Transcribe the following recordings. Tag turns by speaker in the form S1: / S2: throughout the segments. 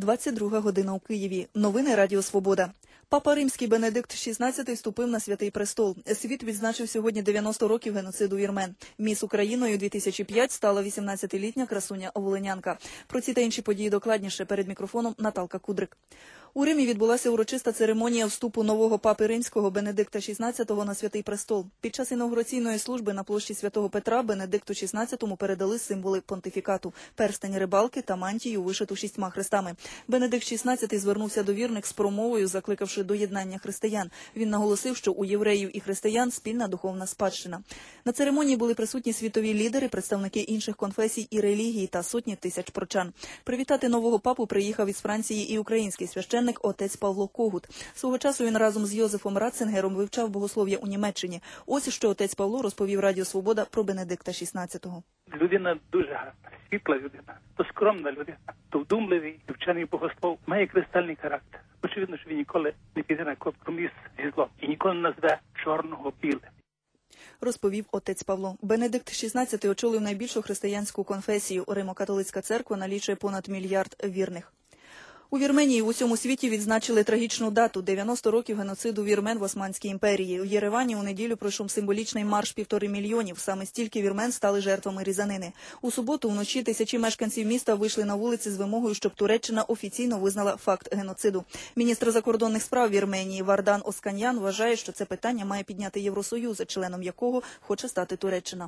S1: 22 година у Києві. Новини Радіо Свобода. Папа Римський Бенедикт XVI вступив на Святий Престол. Світ відзначив сьогодні 90 років геноциду вірмен. Міс Україною 2005 стала 18-літня красуня-волинянка. Про ці та інші події докладніше перед мікрофоном Наталка Кудрик. У Римі відбулася урочиста церемонія вступу нового папи Римського Бенедикта XVI на Святий Престол. Під час інаугураційної служби на площі Святого Петра Бенедикту XVI передали символи понтифікату – перстень рибалки та мантію, вишиту 6 хрестами. Бенедикт XVI звернувся до вірних з промовою, закликавши до єднання християн. Він наголосив, що у євреїв і християн спільна духовна спадщина. На церемонії були присутні світові лідери, представники інших конфесій і релігій та сотні тисяч прочан. Привітати нового папу приїхав із Франції і український священник отець Павло Когут. Свого часу він разом з Йозефом Ратцингером вивчав богослов'я у Німеччині. Ось що отець Павло розповів Радіо Свобода про Бенедикта XVI.
S2: Людина дуже гарна, світла людина, то скромна людина, то вдумливий, вчений богослов, має кристальний характер. Очевидно, що він ніколи не піде на компроміс зі злом і ніколи не назве чорного білим.
S1: Розповів отець Павло. Бенедикт XVI очолив найбільшу християнську конфесію. Римо-католицька церква налічує понад 1 мільярд вірних. У Вірменії в усьому світі відзначили трагічну дату – 90 років геноциду вірмен в Османській імперії. В Єревані у неділю пройшов символічний марш 1,5 мільйона. Саме стільки вірмен стали жертвами різанини. У суботу вночі тисячі мешканців міста вийшли на вулиці з вимогою, щоб Туреччина офіційно визнала факт геноциду. Міністр закордонних справ Вірменії Вардан Осканьян вважає, що це питання має підняти Євросоюз, членом якого хоче стати Туреччина.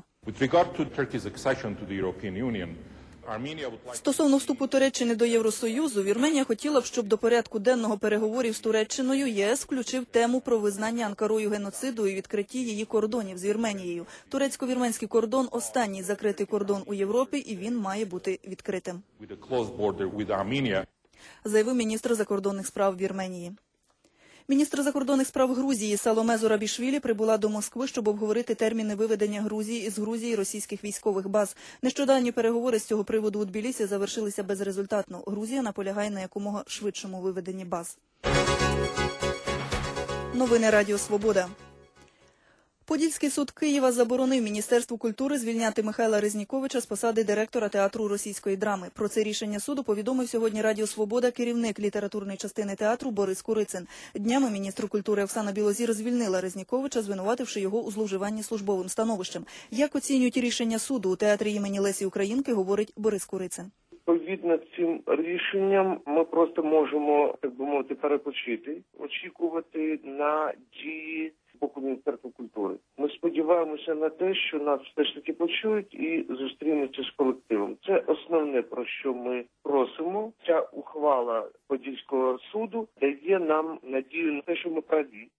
S1: Стосовно вступу Туреччини до Євросоюзу, Вірменія хотіла б, щоб до порядку денного переговорів з Туреччиною ЄС включив тему про визнання Анкарою геноциду і відкритті її кордонів з Вірменією. Турецько-вірменський кордон – останній закритий кордон у Європі, і він має бути відкритим, заявив міністр закордонних справ Вірменії. Міністр закордонних справ Грузії Саломе Зурабішвілі прибула до Москви, щоб обговорити терміни виведення Грузії із Грузії російських військових баз. Нещодавні переговори з цього приводу у Тбілісі завершилися безрезультатно. Грузія наполягає на якомога швидшому виведенні баз. Новини Радіо Свобода. Подільський суд Києва заборонив Міністерству культури звільняти Михайла Резніковича з посади директора театру російської драми. Про це рішення суду повідомив сьогодні Радіо Свобода керівник літературної частини театру Борис Курицин. Днями міністр культури Оксана Білозір звільнила Резніковича, звинувативши його у зловживанні службовим становищем. Як оцінюють рішення суду у театрі імені Лесі Українки, говорить Борис Курицин.
S3: Відповідно цим рішенням ми просто можемо, так би мовити, перепочити, очікувати на дії з боку Міністерства культури. Ми сподіваємося на те, що нас все ж таки почують і зустрінуться з колективом. Це основне, про що ми просимо. Ця ухвала Подільського суду дає нам надію на те, що ми праві.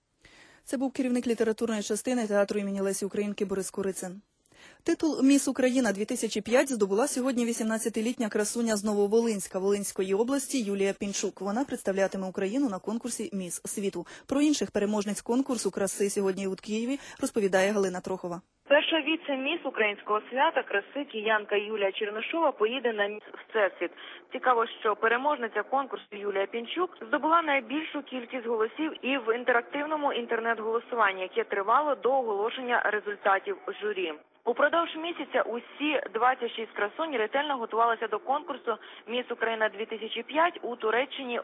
S1: Це був керівник літературної частини театру імені Лесі Українки Борис Курицин. Титул «Міс Україна-2005» здобула сьогодні 18-літня красуня з Нововолинська Волинської області Юлія Пінчук. Вона представлятиме Україну на конкурсі «Міс світу». Про інших переможниць конкурсу краси сьогодні у Києві розповідає Галина Трохова.
S4: Перша віце-міс українського свята краси киянка Юлія Чернишова поїде на «Міс Всесвіт». Цікаво, що переможниця конкурсу Юлія Пінчук здобула найбільшу кількість голосів і в інтерактивному інтернет-голосуванні, яке тривало до оголошення результатів журі. Упродовж місяця усі 26 красунь ретельно готувалися до конкурсу «Міс Україна-2005» у Туреччині.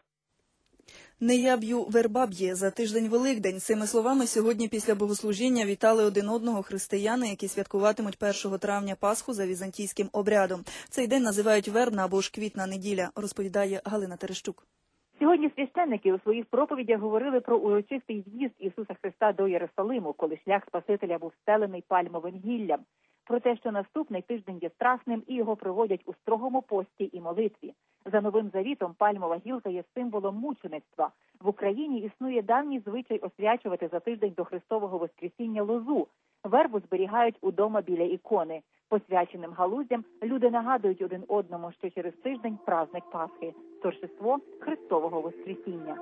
S1: «Не я б'ю, верба б'є» за тиждень Великдень. Цими словами сьогодні після богослужіння вітали один одного християни, які святкуватимуть 1 травня Пасху за візантійським обрядом. Цей день називають вербна або ж квітна неділя, розповідає Галина Терещук.
S5: Сьогодні священники у своїх проповідях говорили про урочистий в'їзд Ісуса Христа до Єрусалиму, коли шлях Спасителя був стелений пальмовим гіллям. Про те, що наступний тиждень є страсним і його проводять у строгому пості і молитві. За Новим Завітом пальмова гілка є символом мучеництва. В Україні існує давній звичай освячувати за тиждень до Христового Воскресіння лозу. Вербу зберігають удома біля ікони. Посвяченим галуздям люди нагадують один одному, що через тиждень праздник Пасхи – торжество Христового Воскресіння.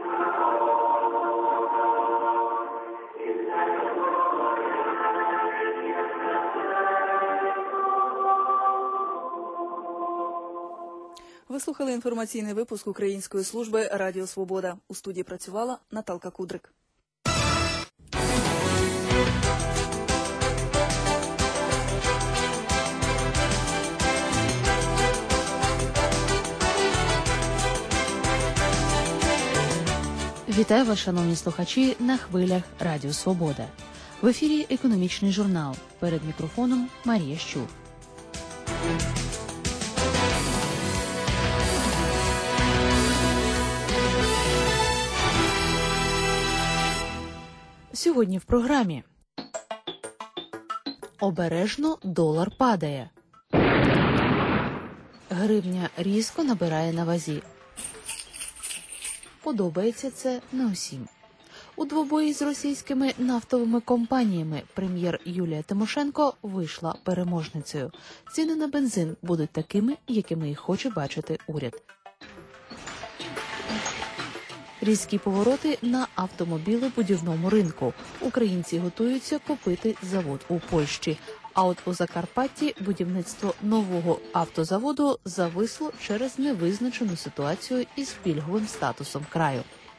S1: Ви слухали інформаційний випуск Української служби Радіо Свобода. У студії працювала Наталка Кудрик.
S6: Вітаю вас, шановні слухачі, на хвилях Радіо Свобода. В ефірі «Економічний журнал». Перед мікрофоном Марія Щур. Сьогодні в програмі. Обережно долар падає. Гривня різко набирає на вазі. Подобається це не усім. У двобої з російськими нафтовими компаніями прем'єр Юлія Тимошенко вийшла переможницею. Ціни на бензин будуть такими, якими їх хоче бачити уряд. Різкі повороти на автомобілебудівному ринку. Українці готуються купити завод у Польщі. А от у Закарпатті будівництво нового автозаводу зависло через невизначену ситуацію із пільговим статусом краю.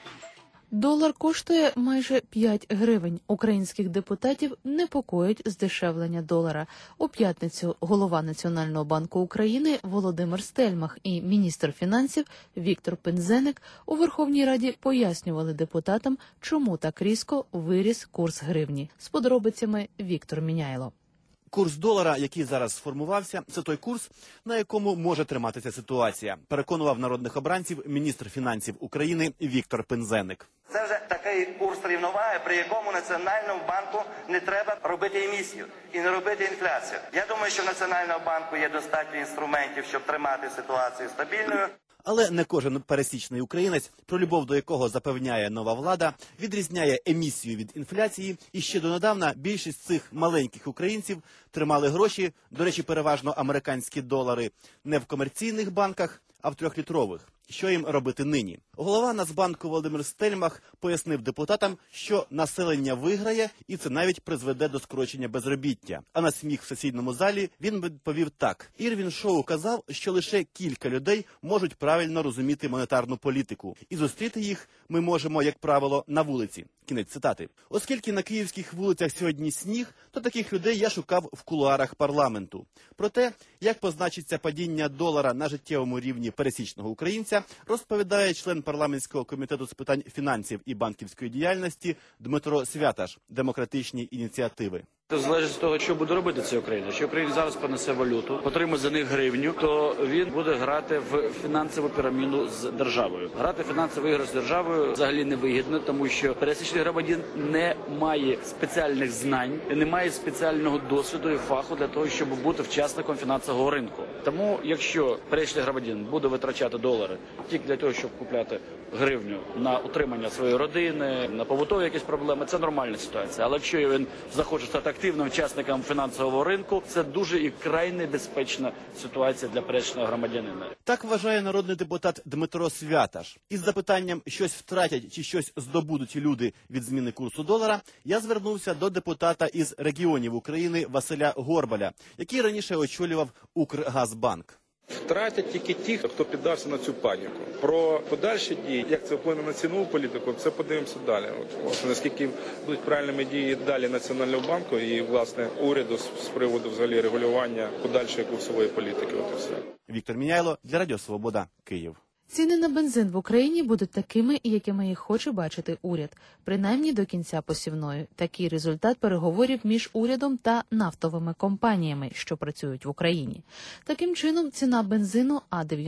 S6: Долар коштує майже 5 гривень. Українських депутатів непокоїть здешевлення долара. У п'ятницю голова Національного банку України Володимир Стельмах і міністр фінансів Віктор Пинзеник у Верховній Раді пояснювали депутатам, чому так різко виріс курс гривні. З подробицями Віктор Міняйло.
S7: Курс долара, який зараз сформувався, це той курс, на якому може триматися ситуація, переконував народних обранців міністр фінансів України Віктор Пинзеник.
S8: Це вже такий курс рівноваги, при якому Національному банку не треба робити емісію і не робити інфляцію. Я думаю, що в Національному банку є достатньо інструментів, щоб тримати ситуацію стабільною.
S7: Але не кожен пересічний українець, про любов до якого запевняє нова влада, відрізняє емісію від інфляції. І ще донедавна більшість цих маленьких українців тримали гроші, до речі, переважно американські долари, не в комерційних банках, а в 3-літрових. Що їм робити нині? Голова Нацбанку Володимир Стельмах пояснив депутатам, що населення виграє, і це навіть призведе до скорочення безробіття. А на сміх в сесійному залі він відповів так. Ірвін Шоу казав, що лише кілька людей можуть правильно розуміти монетарну політику. І зустріти їх ми можемо, як правило, на вулиці. Кінець цитати. Оскільки на київських вулицях сьогодні сніг, то таких людей я шукав в кулуарах парламенту. Про те, як позначиться падіння долара на життєвому рівні пересічного українця, розповідає член парламентського комітету з питань фінансів і банківської діяльності Дмитро Святаш, демократичні ініціативи.
S9: Це залежить від того, що буде робити ця Україна. Якщо Україна зараз понесе валюту, отримає за них гривню, то він буде грати в фінансову піраміду з державою. Грати в фінансову ігру з державою взагалі невигідно, тому що пересічний громадянин не має спеціальних знань, не має спеціального досвіду і фаху для того, щоб бути учасником фінансового ринку. Тому, якщо пересічний громадянин буде витрачати долари тільки для того, щоб купляти гривню на утримання своєї родини, на побутові якісь проблеми, це нормальна ситуація. Але якщо він захоче стати активним учасником фінансового ринку, це дуже і край небезпечна ситуація для пересічного громадянина.
S7: Так вважає народний депутат Дмитро Святаш. Із запитанням, щось втратять чи щось здобудуть люди від зміни курсу долара, я звернувся до депутата із регіонів України Василя Горбаля, який раніше очолював Укргазбанк.
S10: Втратять тільки ті, хто піддався на цю паніку. Про подальші дії, як це вплине на цінову політику, це подивимося далі. Наскільки будуть правильними дії далі Національного банку і, власне, уряду з приводу взагалі регулювання подальшої курсової політики. От і все.
S7: Віктор Міняйло для Радіо Свобода, Київ.
S6: Ціни на бензин в Україні будуть такими, якими їх хоче бачити уряд, принаймні до кінця посівної. Такий результат переговорів між урядом та нафтовими компаніями, що працюють в Україні. Таким чином, ціна бензину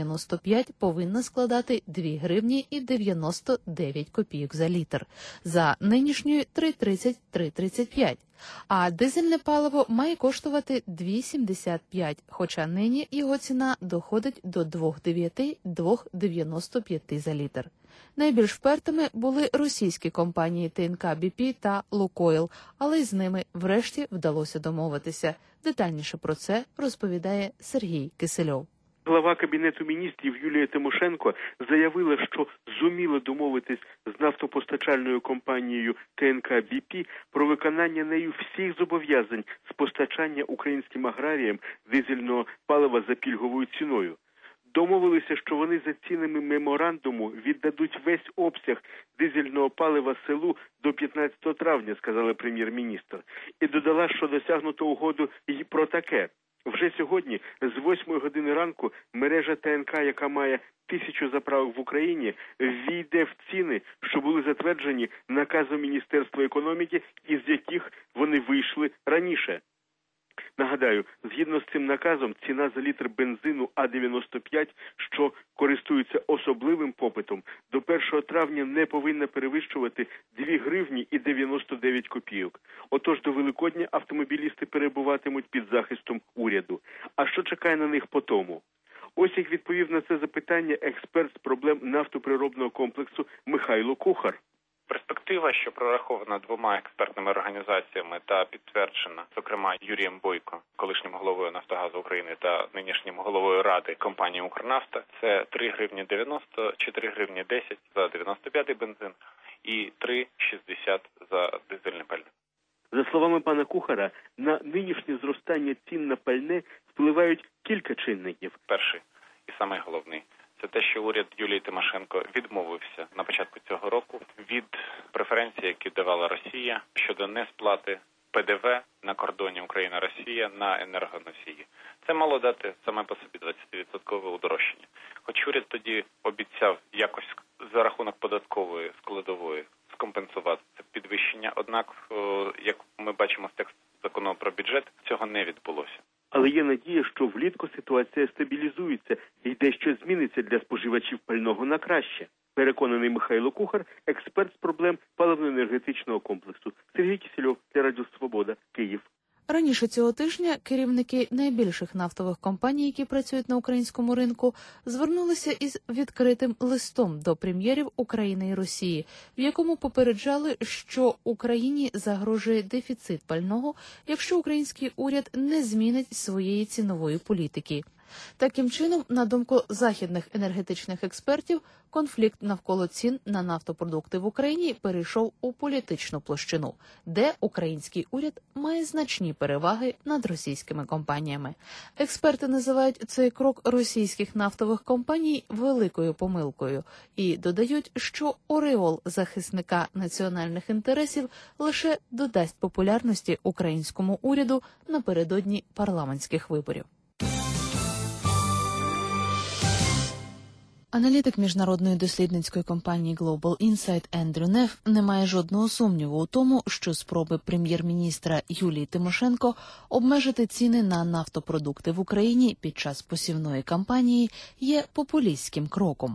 S6: А95 повинна складати 2 гривні і 99 копійок за літр. За нинішньою 3,30-3,35. А дизельне паливо має коштувати 2,75, хоча нині його ціна доходить до 2,9-2,95 за літр. Найбільш впертими були російські компанії ТНК BP та Лукойл, але й з ними врешті вдалося домовитися. Детальніше про це розповідає Сергій Кисельов.
S11: Глава Кабінету міністрів Юлія Тимошенко заявила, що зуміли домовитись з нафтопостачальною компанією ТНК BP про виконання нею всіх зобов'язань з постачання українським аграріям дизельного палива за пільговою ціною. Домовилися, що вони за цінами меморандуму віддадуть весь обсяг дизельного палива селу до 15 травня, сказала прем'єр-міністр. І додала, що досягнуто угоду і про таке. Вже сьогодні з 8 години ранку мережа ТНК, яка має 1000 заправок в Україні, ввійде в ціни, що були затверджені наказом Міністерства економіки, із яких вони вийшли раніше. Нагадаю, згідно з цим наказом, ціна за літр бензину А-95, що користується особливим попитом, до 1 травня не повинна перевищувати 2 гривні і 99 копійок. Отож, до Великодня автомобілісти перебуватимуть під захистом уряду. А що чекає на них по тому? Ось як відповів на це запитання експерт з проблем нафтоприробного комплексу Михайло Кухар.
S12: Перспектива, що прорахована 2 експертними організаціями та підтверджена, зокрема, Юрієм Бойко, колишнім головою «Нафтогазу України» та нинішнім головою Ради компанії «Укрнафта», це 3 гривні 90, 4 гривні 10 за 95-й бензин і 3,60 за дизельне пальне.
S11: За словами пана Кухара, на нинішнє зростання цін на пальне впливають кілька чинників.
S12: Перший і самий головний – це те, що уряд Юлії Тимошенко відмовився на початку цього року від преференцій, які давала Росія щодо несплати ПДВ на кордоні Україна-Росія на енергоносії. Це мало дати саме по собі 20% удорожчання. Хоч уряд тоді обіцяв якось за рахунок податкової складової скомпенсувати це підвищення, однак, як ми бачимо з тексту закону про бюджет, цього не відбулося.
S11: Але є надія, що влітку ситуація стабілізується і дещо зміниться для споживачів пального на краще. Переконаний Михайло Кухар, експерт з проблем паливно-енергетичного комплексу. Сергій Кісельов для Радіо Свобода, Київ.
S6: Раніше цього тижня керівники найбільших нафтових компаній, які працюють на українському ринку, звернулися із відкритим листом до прем'єрів України і Росії, в якому попереджали, що Україні загрожує дефіцит пального, якщо український уряд не змінить своєї цінової політики. Таким чином, на думку західних енергетичних експертів, конфлікт навколо цін на нафтопродукти в Україні перейшов у політичну площину, де український уряд має значні переваги над російськими компаніями. Експерти називають цей крок російських нафтових компаній великою помилкою і додають, що ореол захисника національних інтересів лише додасть популярності українському уряду напередодні парламентських виборів. Аналітик міжнародної дослідницької компанії Global Insight Ендрю Неф не має жодного сумніву у тому, що спроби прем'єр-міністра Юлії Тимошенко обмежити ціни на нафтопродукти в Україні під час посівної кампанії є популістським кроком.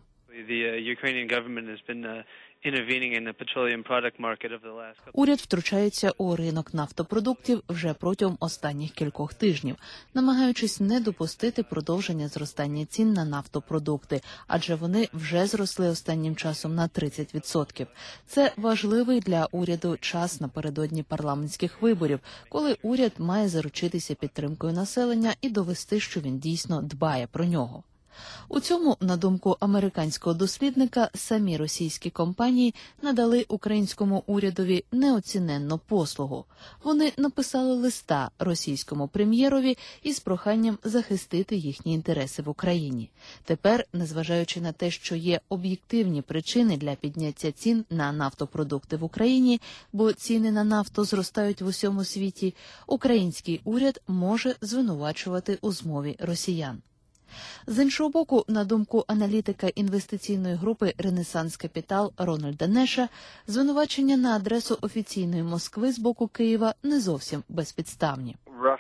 S6: Уряд втручається у ринок нафтопродуктів вже протягом останніх кількох тижнів, намагаючись не допустити продовження зростання цін на нафтопродукти, адже вони вже зросли останнім часом на 30%. Це важливий для уряду час напередодні парламентських виборів, коли уряд має заручитися підтримкою населення і довести, що він дійсно дбає про нього. У цьому, на думку американського дослідника, самі російські компанії надали українському урядові неоціненну послугу. Вони написали листа російському прем'єрові із проханням захистити їхні інтереси в Україні. Тепер, незважаючи на те, що є об'єктивні причини для підняття цін на нафтопродукти в Україні, бо ціни на нафту зростають в усьому світі, український уряд може звинувачувати у змові росіян. З іншого боку, на думку аналітика інвестиційної групи «Ренесанс Капітал» Рональда Неша, звинувачення на адресу офіційної Москви з боку Києва не зовсім безпідставні.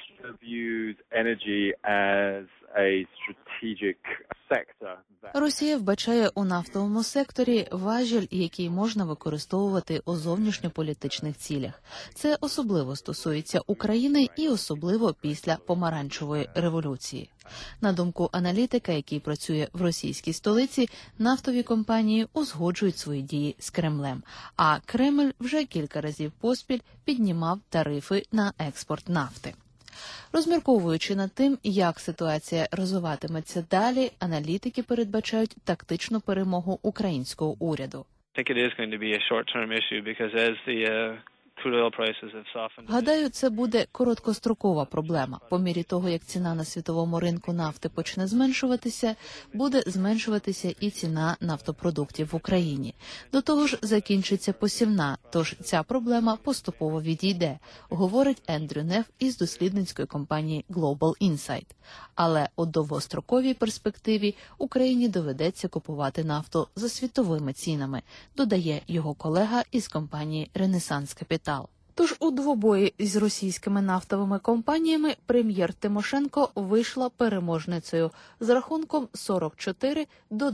S6: Росія вбачає у нафтовому секторі важіль, який можна використовувати у зовнішньополітичних цілях. Це особливо стосується України і особливо після помаранчевої революції. На думку аналітика, який працює в російській столиці, нафтові компанії узгоджують свої дії з Кремлем, а Кремль вже кілька разів поспіль піднімав тарифи на експорт нафти. Розмірковуючи над тим, як ситуація розвиватиметься далі, аналітики передбачають тактичну перемогу українського уряду. Гадаю, це буде короткострокова проблема. По мірі того, як ціна на світовому ринку нафти почне зменшуватися, буде зменшуватися і ціна нафтопродуктів в Україні. До того ж, закінчиться посівна, тож ця проблема поступово відійде, говорить Ендрю Неф із дослідницької компанії Global Insight. Але у довгостроковій перспективі Україні доведеться купувати нафту за світовими цінами, додає його колега із компанії Ренесанс Капітал. Тож у двобої з російськими нафтовими компаніями прем'єр Тимошенко вийшла переможницею з рахунком 44 до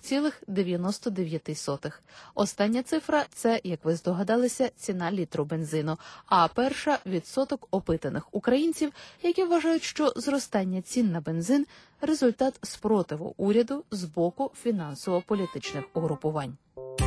S6: 2,99. Остання цифра – це, як ви здогадалися, ціна літру бензину, а перша – відсоток опитаних українців, які вважають, що зростання цін на бензин – результат спротиву уряду з боку фінансово-політичних угрупувань.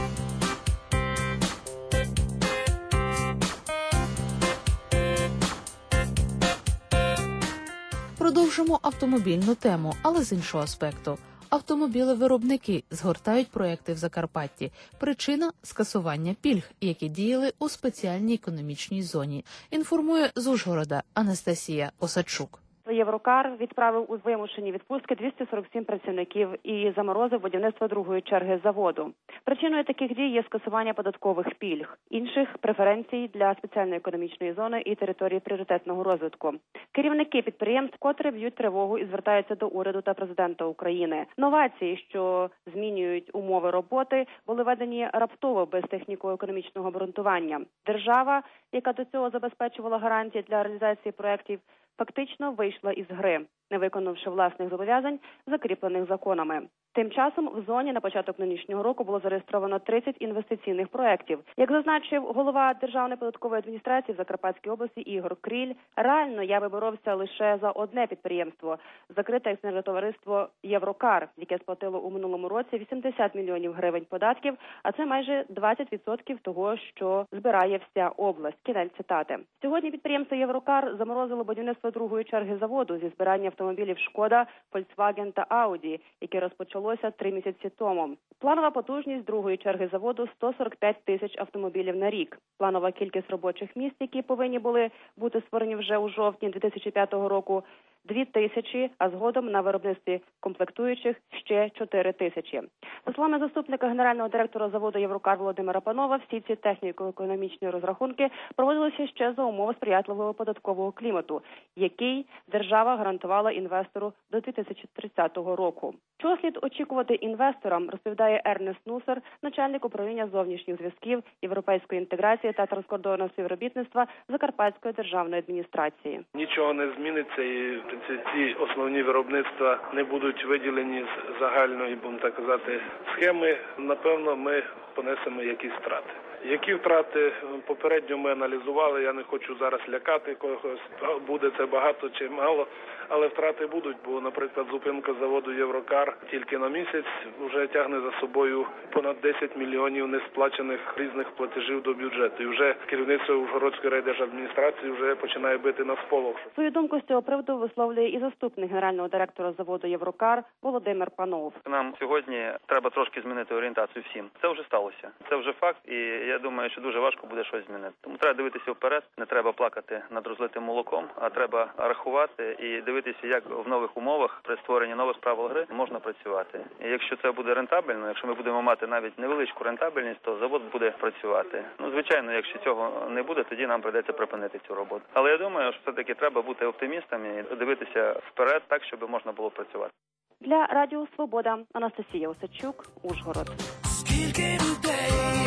S6: Продовжимо автомобільну тему, але з іншого аспекту. Автомобілевиробники згортають проекти в Закарпатті. Причина – скасування пільг, які діяли у спеціальній економічній зоні. Інформує з Ужгорода Анастасія Осадчук.
S13: Єврокар відправив у вимушені відпустки 247 працівників і заморозив будівництво другої черги заводу. Причиною таких дій є скасування податкових пільг, інших преференцій для спеціальної економічної зони і території пріоритетного розвитку. Керівники підприємств котре б'ють тривогу і звертаються до уряду та президента України. Новації, що змінюють умови роботи, були введені раптово без техніко-економічного обґрунтування. Держава, яка до цього забезпечувала гарантії для реалізації проєктів, фактично вийшла із гри, не виконавши власних зобов'язань, закріплених законами. Тим часом в зоні на початок нинішнього року було зареєстровано 30 інвестиційних проєктів. Як зазначив голова Державної податкової адміністрації в Закарпатській області Ігор Кріль, реально я виборовся лише за одне підприємство – закрите акціонерне товариство «Єврокар», яке сплатило у минулому році 80 мільйонів гривень податків, а це майже 20% того, що збирає вся область. Кінець цитати. Сьогодні підприємство «Єврокар» заморозило будівництво другої черги заводу зі збирання автомобілів «Шкода», «Фольксваген» та «Ауді», які розпочалося 3 місяці тому. Планова потужність другої черги заводу – 145 тисяч автомобілів на рік. Планова кількість робочих місць, які повинні були бути створені вже у жовтні 2005 року – 2 тисячі, а згодом на виробництві комплектуючих ще 4 тисячі. За словами заступника генерального директора заводу «Єврокар» Володимира Панова, всі ці техніко-економічні розрахунки проводилися ще за умови сприятливого податкового клімату, який держава гарантувала інвестору до 2030 року. Чого слід очікувати інвесторам, розповідає Ернест Нусер, начальник управління зовнішніх зв'язків, європейської інтеграції та транскордонного співробітництва Закарпатської державної адміністрації.
S14: Нічого не зміниться і ці основні виробництва не будуть виділені з загальної, будемо так казати, схеми. Напевно, ми понесемо якісь втрати. Які втрати попередньо ми аналізували, я не хочу зараз лякати когось, буде це багато чи мало, але втрати будуть, бо, наприклад, зупинка заводу «Єврокар» тільки на місяць вже тягне за собою понад 10 мільйонів несплачених різних платежів до бюджету. І вже керівництво Ужгородської райдержадміністрації вже починає бити на сполох.
S13: Свою думку з цього приводу висловлює і заступник генерального директора заводу «Єврокар» Володимир Панов.
S15: Нам сьогодні треба трошки змінити орієнтацію всім. Це вже сталося. Це вже факт, і я думаю, що дуже важко буде щось змінити. Тому треба дивитися вперед, не треба плакати над розлитим молоком, а треба рахувати і дивитися, як в нових умовах при створенні нових правил гри можна працювати. І якщо це буде рентабельно, якщо ми будемо мати навіть невеличку рентабельність, то завод буде працювати. Звичайно, якщо цього не буде, тоді нам прийдеться припинити цю роботу. Але я думаю, що все-таки треба бути оптимістами і дивитися вперед так, щоб можна було працювати.
S13: Для Радіо Свобода Анастасія Осадчук, Ужгород.
S16: Скільки людей,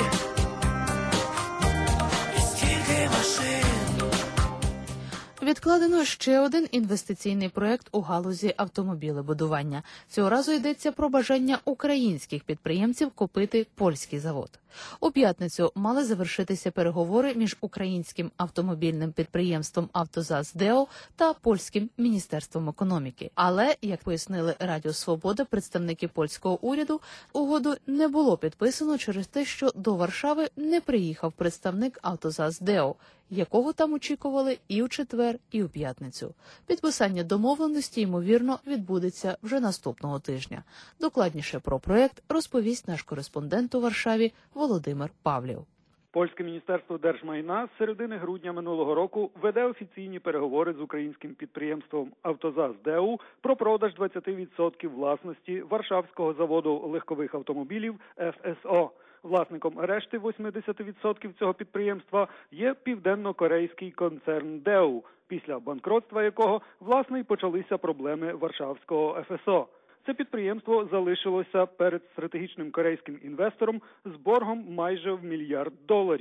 S16: скільки машин.
S6: Відкладено ще один інвестиційний проєкт у галузі автомобілебудування. Цього разу йдеться про бажання українських підприємців купити польський завод. У п'ятницю мали завершитися переговори між українським автомобільним підприємством «АвтоЗАЗ-ДЕО» та польським міністерством економіки. Але, як пояснили Радіо Свобода представники польського уряду, угоду не було підписано через те, що до Варшави не приїхав представник «АвтоЗАЗ-ДЕО», якого там очікували і у четвер, і у п'ятницю. Підписання домовленості, ймовірно, відбудеться вже наступного тижня. Докладніше про проєкт розповість наш кореспондент у Варшаві Володимир Павлів.
S17: Польське міністерство держмайна з середини грудня минулого року веде офіційні переговори з українським підприємством «Автозаз ДЕУ» про продаж 20% власності Варшавського заводу легкових автомобілів ФСО. Власником решти 80% цього підприємства є південно-корейський концерн ДЕУ, після банкротства якого, власне, й почалися проблеми Варшавського ФСО. Це підприємство залишилося перед стратегічним корейським інвестором з боргом майже в $1 мільярд.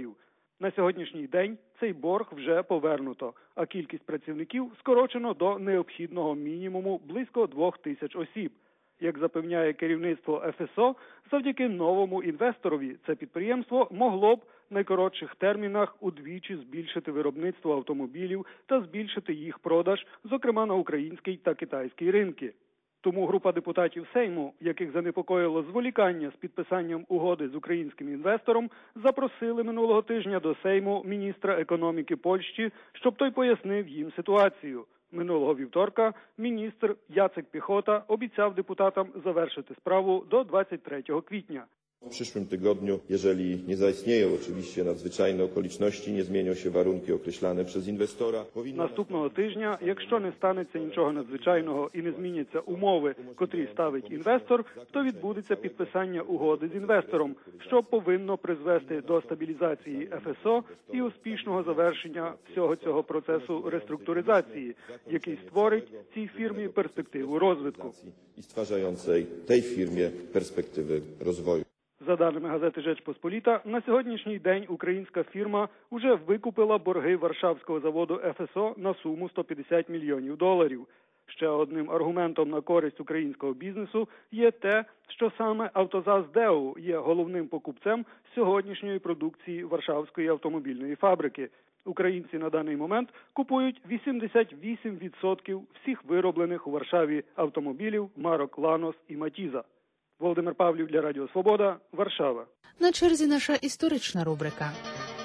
S17: На сьогоднішній день цей борг вже повернуто, а кількість працівників скорочено до необхідного мінімуму близько 2000 осіб. Як запевняє керівництво ФСО, завдяки новому інвесторові це підприємство могло б в найкоротших термінах удвічі збільшити виробництво автомобілів та збільшити їх продаж, зокрема на український та китайський ринки. Тому група депутатів Сейму, яких занепокоїло зволікання з підписанням угоди з українським інвестором, запросили минулого тижня до Сейму міністра економіки Польщі, щоб той пояснив їм ситуацію. Минулого вівторка міністр Яцек Піхота обіцяв депутатам завершити справу до 23 квітня.
S18: W przyszłym tygodniu, jeżeli nie zaistnieją oczywiście nadzwyczajne okoliczności, nie zmienią się warunki określane przez inwestora,
S17: Наступного тижня, якщо не станеться нічого надзвичайного і не зміняться умови, котрі ставить інвестор, то відбудеться підписання угоди з інвестором, що повинно призвести до стабілізації ФСО і успішного завершення всього цього процесу реструктуризації, який створить цій фірмі перспективу розвитку.
S18: I stwarzającej tej firmie perspektywy rozwoju.
S17: За даними газети «Rzecz Pospolita», на сьогоднішній день українська фірма вже викупила борги Варшавського заводу ФСО на суму $150 мільйонів. Ще одним аргументом на користь українського бізнесу є те, що саме «Автозаз ДЕУ» є головним покупцем сьогоднішньої продукції Варшавської автомобільної фабрики. Українці на даний момент купують 88% всіх вироблених у Варшаві автомобілів марок «Ланос» і «Матіза». Володимир Павлів для Радіо Свобода, Варшава.
S6: На черзі наша історична рубрика.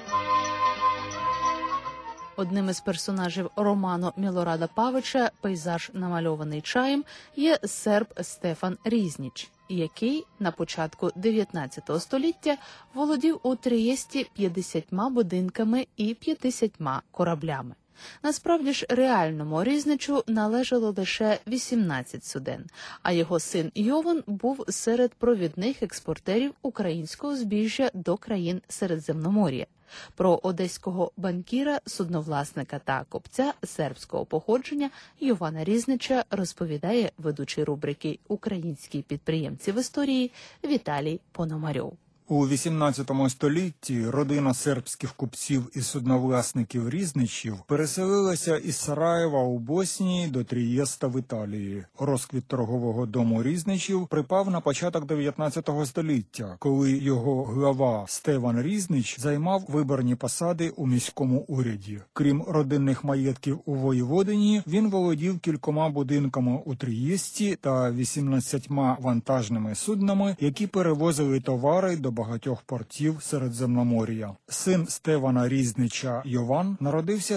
S6: Одним із персонажів роману Мілорада Павича «Пейзаж, намальований чаєм» є серб Стефан Різніч, який на початку 19 століття володів у Трієсті 50 будинками і 50 кораблями. Насправді ж реальному Різничу належало лише 18 суден, а його син Йован був серед провідних експортерів українського збіжжя до країн Середземномор'я. Про одеського банкіра, судновласника та купця сербського походження Йована Різнича розповідає ведучий рубрики «Українські підприємці в історії» Віталій Пономарьов.
S19: У XVIII столітті родина сербських купців і судновласників Різничів переселилася із Сараєва у Боснії до Трієста в Італії. Розквіт торгового дому Різничів припав на початок 19 століття, коли його глава Стефан Різнич займав виборні посади у міському уряді. Крім родинних маєтків у Воєводині, він володів кількома будинками у Трієсті та 18 вантажними суднами, які перевозили товари до багатьох портів Середземномор'я. Син Стефана Різнича Йован народився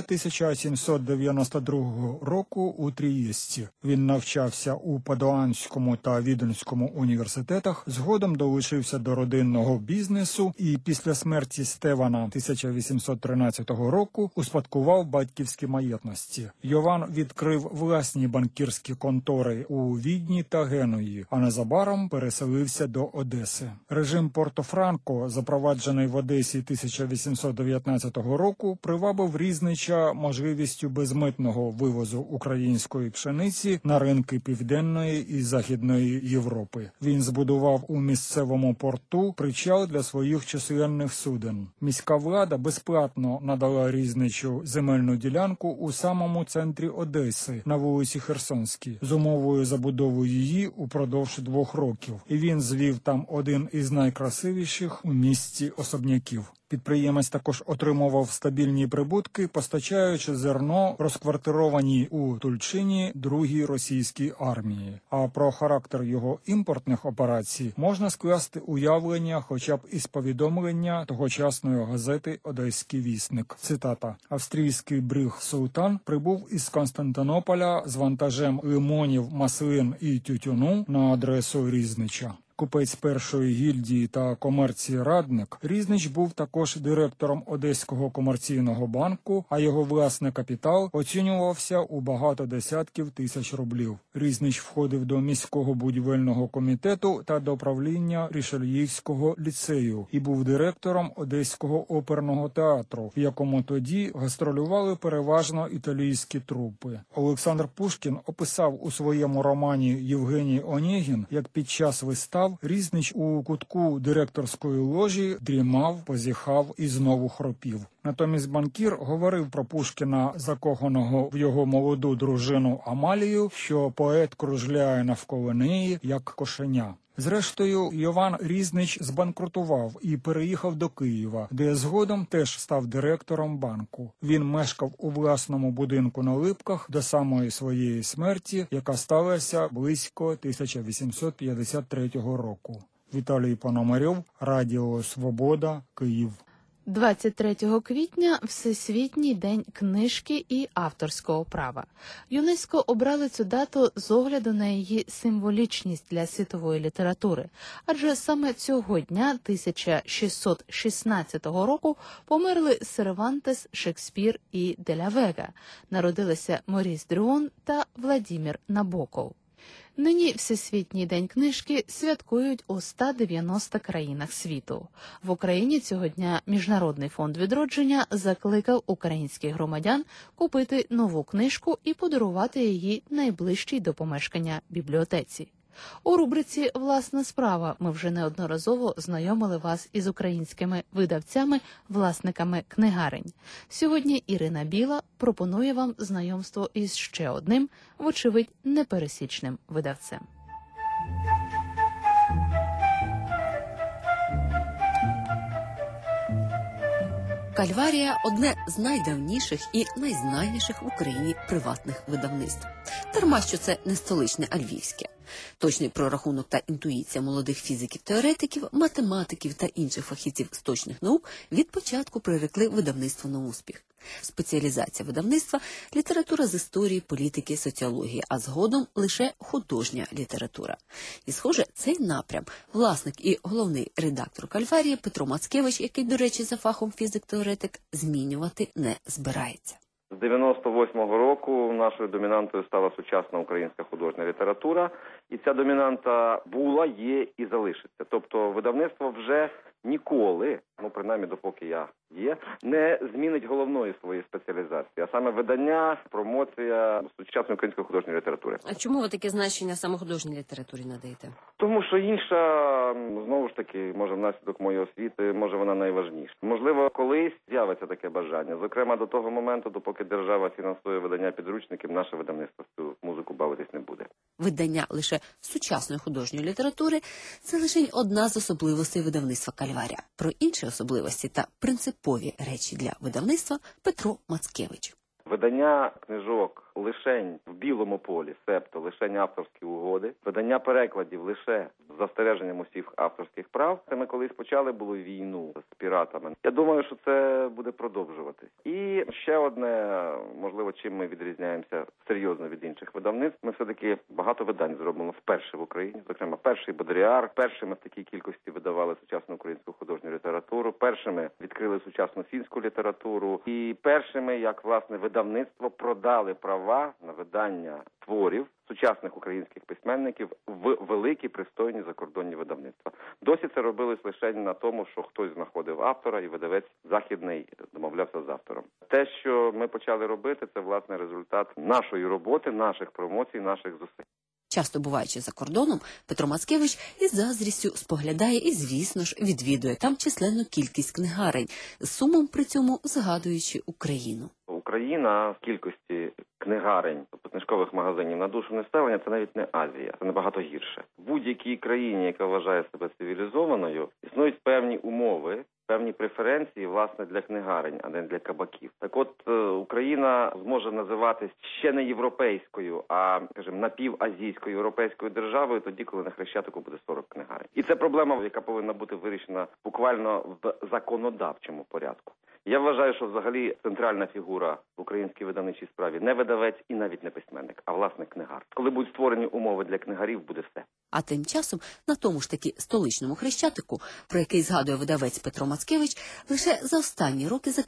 S19: 1792 року у Трієсті. Він навчався у Падуанському та Віденському університетах, згодом долучився до родинного бізнесу і після смерті Стефана 1813 року успадкував батьківські маєтності. Йован відкрив власні банкірські контори у Відні та Генуї, а незабаром переселився до Одеси. Режим Порто-Франко, запроваджений в Одесі 1819 року, привабив Різнича можливістю безмитного вивозу української пшениці на ринки Південної і Західної Європи. Він збудував у місцевому порту причал для своїх численних суден. Міська влада безплатно надала Різничу земельну ділянку у самому центрі Одеси, на вулиці Херсонській, з умовою забудови її упродовж 2 років. І він звів там один із найкрасивіших у місті особняків. Підприємець також отримував стабільні прибутки, постачаючи зерно розквартированій у Тульчині другій російській армії. А про характер його імпортних операцій можна скласти уявлення хоча б із повідомлення тогочасної газети «Одеський вісник». Цитата. «Австрійський бриг «Султан» прибув із Константинополя з вантажем лимонів, маслин і тютюну на адресу Різнича. купець першої гільдії та комерції радник, Різнич був також директором Одеського комерційного банку, а його власний капітал оцінювався у багато десятків тисяч рублів. Різнич входив до міського будівельного комітету та до правління Рішельївського ліцею і був директором Одеського оперного театру, в якому тоді гастролювали переважно італійські трупи. Олександр Пушкін описав у своєму романі «Євгеній Онєгін», як під час вистав Різнич у кутку директорської ложі дрімав, позіхав і знову хропів. Натомість банкір говорив про Пушкіна, закоханого в його молоду дружину Амалію, що поет кружляє навколо неї, як кошеня. Зрештою, Йован Різнич збанкрутував і переїхав до Києва, де згодом теж став директором банку. Він мешкав у власному будинку на Липках до самої своєї смерті, яка сталася близько 1853 року. Віталій Пономарьов, Радіо Свобода, Київ.
S6: 23 квітня – Всесвітній день книжки і авторського права. ЮНЕСКО обрали цю дату з огляду на її символічність для світової літератури. Адже саме цього дня 1616 року померли Сервантес, Шекспір і де ла Вега. Народилися Моріс Дрюон та Владімір Набоков. Нині Всесвітній день книжки святкують у 190 країнах світу. В Україні цього дня Міжнародний фонд відродження закликав українських громадян купити нову книжку і подарувати її найближчій до помешкання бібліотеці. У рубриці «Власна справа» ми вже неодноразово знайомили вас із українськими видавцями, власниками книгарень. Сьогодні Ірина Біла пропонує вам знайомство із ще одним, вочевидь, непересічним видавцем.
S20: Кальварія – одне з найдавніших і найзнаніших в Україні приватних видавництв. Дарма, що це не столичне, а львівське. Точний прорахунок та інтуїція молодих фізиків-теоретиків, математиків та інших фахівців з точних наук від початку прирекли видавництво на успіх. Спеціалізація видавництва – література з історії, політики, соціології, а згодом лише художня література. І, схоже, цей напрям власник і головний редактор Кальварії Петро Мацкевич, який, до речі, за фахом фізик-теоретик, змінювати не збирається.
S21: З 98-го року нашою домінантою стала сучасна українська художня література, і ця домінанта була, є і залишиться. Тобто видавництво вже ніколи, принаймні допоки я є, не змінить головної своєї спеціалізації, а саме видання, промоція сучасної української художньої літератури.
S20: А чому ви таке значення саме художній літературі надаєте?
S21: Тому що інша, знову ж таки, може внаслідок моєї освіти, може вона найважніша. Можливо, колись з'явиться таке бажання. Зокрема, до того моменту, допоки держава фінансує видання підручників, наше видавництво в цю музику бавитись не буде.
S20: Видання лише сучасної художньої літератури – це лише одна з особливостей видавництва Кальварія. Про інші особливості та принципові речі для видавництва Петро Мацкевич.
S21: Видання книжок лишень в білому полі, себто лишень авторські угоди, видання перекладів лише з застереженням усіх авторських прав. Це ми колись почали було війну з піратами. Я думаю, що це буде продовжуватись. І ще одне, можливо, чим ми відрізняємося серйозно від інших видавництв, ми все-таки багато видань зробимо вперше в Україні. Зокрема, перший Бодріар, першими в такій кількості видавали сучасну українську художню літературу, першими відкрили сучасну фінську літературу і першими, як, власне, видавництво продали права на видання творів сучасних українських письменників в великі пристойні закордонні видавництва. Досі це робилось лише на тому, що хтось знаходив автора і видавець західний домовлявся з автором. Те, що ми почали робити, це, власне, результат нашої роботи, наших промоцій, наших зусиль.
S20: Часто буваючи за кордоном, Петро Мацкевич із заздрістю споглядає і, звісно ж, відвідує там численну кількість книгарень, з сумом при цьому згадуючи Україну.
S21: Україна в кількості книгарень, тобто книжкових магазинів на душу населення, це навіть не Азія, це набагато гірше. В будь-якій країні, яка вважає себе цивілізованою, існують певні умови, певні преференції, власне, для книгарень, а не для кабаків. Так от, Україна зможе називатись ще не європейською, а, скажімо, напівазійською європейською державою тоді, коли на Хрещатику буде 40 книгарень. І це проблема, яка повинна бути вирішена буквально в законодавчому порядку. Я вважаю, що взагалі центральна фігура в українській видавничій справі не видавець і навіть не письменник, а власне книгар. Коли будуть створені умови для книгарів, буде все.
S20: А тим часом на тому ж таки столичному Хрещатику, про який згадує видавець Петро Мацкевич, лише за останні роки